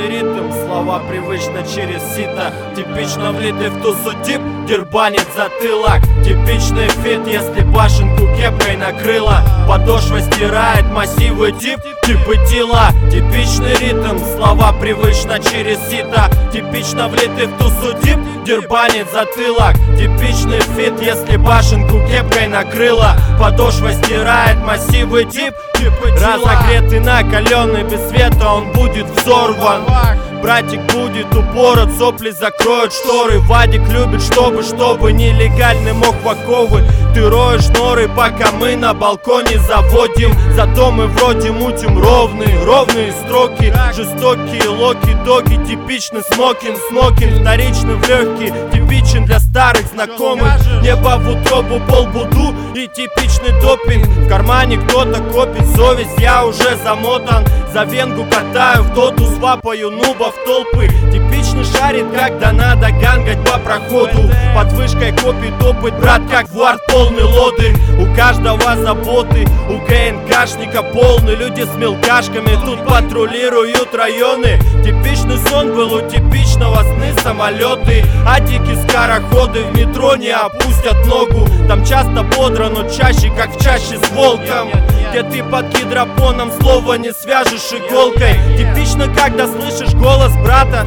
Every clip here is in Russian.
Типичный ритм, слова привычно через сито. Типично влитый в тусу дип, дербанит затылок. Типичный фит, если башенку кепкой накрыло. Подошва стирает массивы дип, типы тела. Типичный ритм, слова привычно через сито. Типично влитый в тусу дип, дербанит затылок. Типичный фит, если башенку кепкой накрыло. Подошва стирает массивы дип, типы тела. Разогретый, накаленный, без света он будет взорван. Братик будет упорот, сопли закроют шторы. Вадик любит, чтобы нелегальный мог в оковы. Ты роешь норы, пока мы на балконе заводим. Зато мы вроде мутим ровные строки. Жестокие локи-доки, типичный смокинг. Вторичный в легкий, типичен для старых знакомых. Небо в утробу, полбуду и типичный допинг. В кармане кто-то копит совесть, я уже замотан. За венгу катаю в доту, свапаю нубов толпы. Типичный шарит, когда надо гангать по проходу. Под вышкой копит опыт, брат, как вард полный лодырь. У каждого заботы, у ГНКшника полный. Люди с мелкашками тут патрулируют районы. Типичный сон был у типичного, сны самолеты. Адики скороходы в метро не опустят ногу. Там часто бодро, но чаще, как в чаще с волком. Где ты под гидропоном слова не свяжешь иголкой. Типично, когда слышишь голос брата,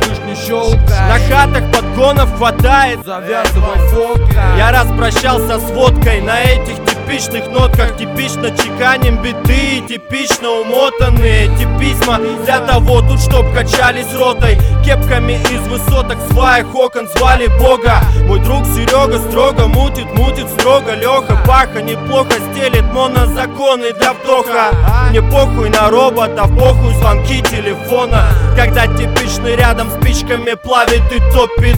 на хатах подгонов хватает, завязывай фотка. Я распрощался с водкой на этих типичных нотках. Типично чеканим биты, типично умотанные эти письма для того тут, чтоб качались ротой. Кепками из высоток сваях окон звали Бога. Мой друг Серега строго мутит строго. Леха Паха неплохо стелит монозаконы для вдоха. Мне похуй на роботов, похуй звонки телефона. Когда типичный рядом спичками плавит и топит.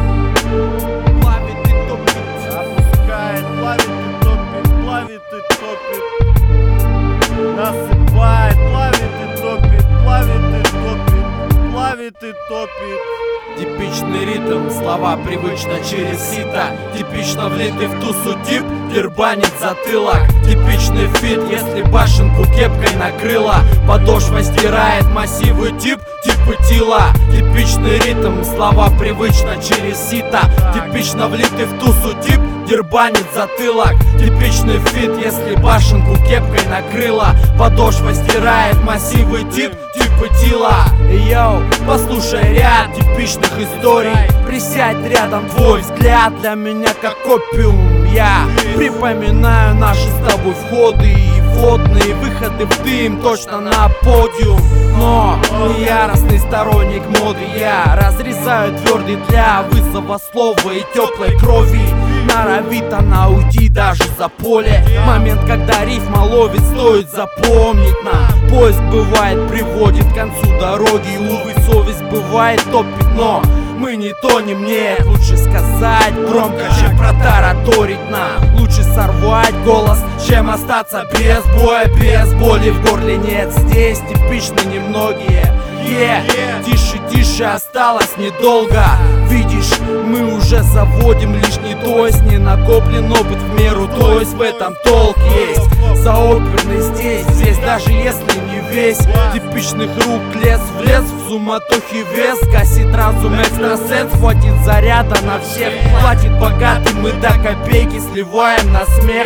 Опускает, плавит и топит, плавит и топит. Насыпает, плавит и топит, плавит и топит, плавит и топит. Типичный ритм, слова привычно через сито. Типично влитый в тусу дип, дербанит затылок. Типичный фит, если башенку кепкой накрыло. Подошва стирает массивы дип, типы тела. Типичный ритм, слова привычно через сито. Типично влитый в тусу дип, дербанит затылок. Типичный фит, если башенку кепкой накрыло. Подошва стирает массивы дип, типы тела. Йоу, послушай ряд типичных историй. Присядь рядом, твой взгляд для меня как опиум. Я припоминаю наши с тобой входы и вводные выходы в дым, точно на подиум. Но не яростный сторонник моды, я разрезаю твердый для вызова слова и теплой крови. Норовит она уйти даже за поле. Момент, когда рифма ловит, стоит запомнить нам. Поиск бывает приводит к концу дороги. Увы, совесть бывает топит, но мы не тонем, нет. Лучше сказать громко, чем протараторить нам. Лучше сорвать голос, чем остаться без боя, без боли в горле нет. Здесь типичны немногие. Тише, осталось недолго. Видишь, мы уже заводим лишний, то есть не накоплен опыт в меру, то есть в этом толк есть. Заоперный здесь, даже если не весь. Типичных рук влез в суматохе вес. Гасит разум экстрасенс, хватит заряда на всех. Платит богатым, мы до копейки сливаем на смех.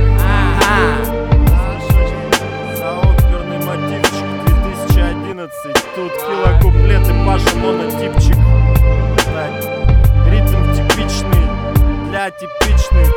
Заоперный мотивчик 2011. Тут килокуплеты, Паша монотипчик. Ритм типичный для типичных.